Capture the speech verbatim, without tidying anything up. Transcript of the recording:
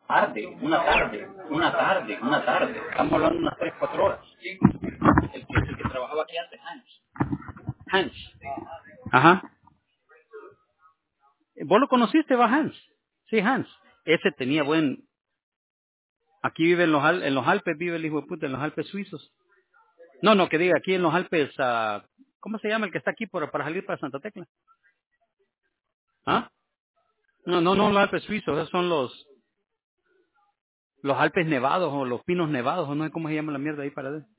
tarde, una tarde, una tarde, una tarde. Estamos hablando de unas tres, cuatro horas. El que, el que trabajaba aquí antes, Hans. Hans. Ajá. ¿Vos lo conociste, va, Hans? Sí, Hans. Ese tenía buen... Aquí vive en los, Al- en los Alpes, vive el hijo de puta, en los Alpes suizos. No, no, que diga, aquí en los Alpes, ah, ¿cómo se llama el que está aquí por, para salir para Santa Tecla? ¿Ah? No, no, no los Alpes suizos, esos son los, los Alpes nevados o los pinos nevados, o no sé cómo se llama la mierda ahí para allá.